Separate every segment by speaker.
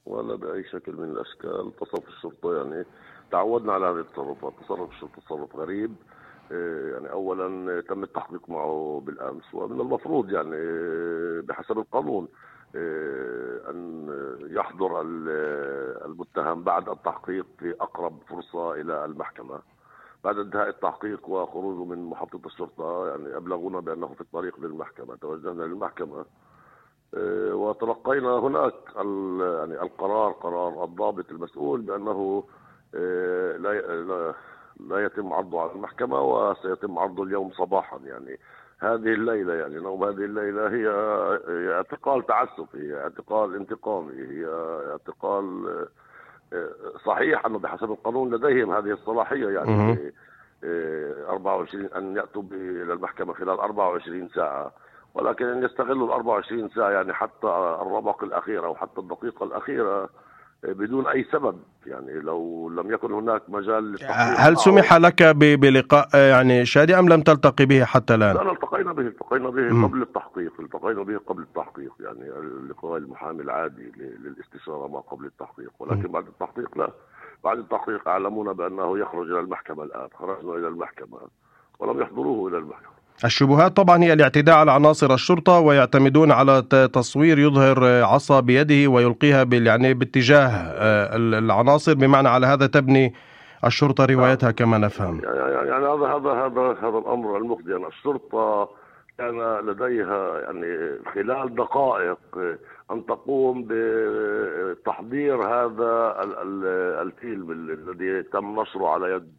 Speaker 1: ولا بأي شكل من الأشكال. تصرف الشرطة يعني تعودنا على هذه التصرفات. تصرف الشرطة تصرف غريب. يعني أولا تم التحقيق معه بالأمس، ومن المفروض يعني بحسب القانون أن يحضر المتهم بعد التحقيق في أقرب فرصة إلى المحكمة. بعد انتهاء التحقيق وخروجه من محطة الشرطة يعني أبلغونا بأنه في الطريق للمحكمة. توجهنا للمحكمة وتلقينا هناك يعني قرار الضابط المسؤول بأنه لا يتم عرضه على المحكمة، وسيتم عرضه اليوم صباحا. يعني هذه الليلة، يعني نوم هذه الليلة هي اعتقال تعسفي، هي اعتقال انتقامي، هي اعتقال صحيح أنه بحسب القانون لديهم هذه الصلاحية، يعني 24 أن يأتوا إلى المحكمة خلال 24 ساعة، ولكن أن يستغلوا ال 24 ساعة يعني حتى الرمق الأخير أو حتى الدقيقة الأخيرة بدون أي سبب. يعني لو لم يكن هناك مجال للتحقيق.
Speaker 2: هل سمح لك بلقاء يعني شادي أم لم تلتقي به حتى الآن؟
Speaker 1: لا، التقينا به قبل التحقيق. يعني اللقاء المحامي العادي للاستشارة ما قبل التحقيق، ولكن بعد التحقيق لا. بعد التحقيق أعلمونا بأنه يخرج إلى المحكمة الآن. خرجنا إلى المحكمة ولم يحضروه إلى المحكمة.
Speaker 2: الشبهات طبعا هي الاعتداء على عناصر الشرطة، ويعتمدون على تصوير يظهر عصا بيده ويلقيها يعني باتجاه العناصر، بمعنى على هذا تبني الشرطة روايتها كما نفهم.
Speaker 1: يعني هذا الأمر المخزي. يعني الشرطة كان لديها يعني خلال دقائق أن تقوم بتحضير هذا الفيلم الذي تم نشره على يد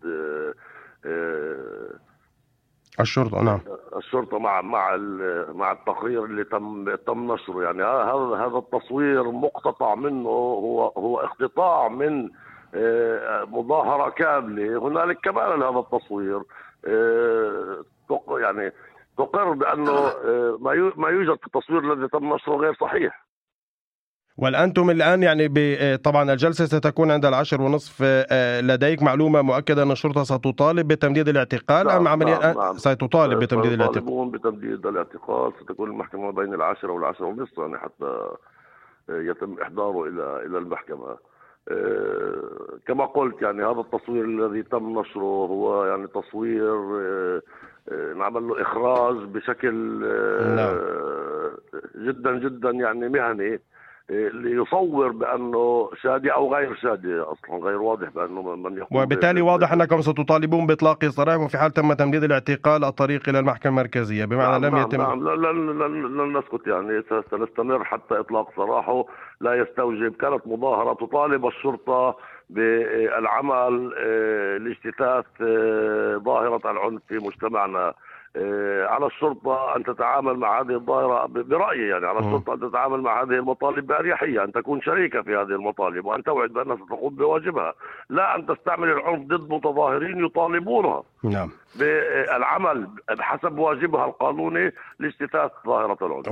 Speaker 2: الشرطة. نعم،
Speaker 1: الشرطة مع التقرير اللي تم نشره. يعني هذا التصوير مقتطع منه، هو اقتطاع من مظاهرة كاملة. هنالك كمان هذا التصوير يعني تقر بأنه ما يوجد في التصوير الذي تم نشره غير صحيح.
Speaker 2: والأنتم الآن يعني طبعا الجلسة ستكون عند 10:30. لديك معلومة مؤكدة أن الشرطة ستطالب بتمديد الاعتقال أم عمليا ستطالب بتمديد الاعتقال؟
Speaker 1: سيطالبون بتمديد الاعتقال. ستكون المحكمة بين 10 و10:30 يعني حتى يتم إحضاره إلى المحكمة. كما قلت يعني هذا التصوير الذي تم نشره هو يعني تصوير نعمل له إخراج بشكل جدا جدا يعني مهني، ليصور بأنه شادي أو غير شادي. أصلا غير واضح بأنه من يقوم،
Speaker 2: وبالتالي واضح أنكم ستطالبون بإطلاق سراح، وفي حال تم تمديد الاعتقال الطريق إلى المحكمة المركزية، بمعنى لم يتم.
Speaker 1: نعم لن نسكت. يعني سنستمر حتى إطلاق سراحه. لا يستوجب. كانت مظاهرة تطالب الشرطة بالعمل لاجتثاث ظاهرة العنف في مجتمعنا. على الشرطة أن تتعامل مع هذه الظاهرة برأيي، يعني على الشرطة أن تتعامل مع هذه المطالب بأريحية، أن تكون شريكة في هذه المطالب، وأن توعد بأنها ستقوم بواجبها، لا أن تستعمل العنف ضد متظاهرين يطالبونها بالعمل بحسب واجبها القانوني لاجتثاث ظاهرة العنف.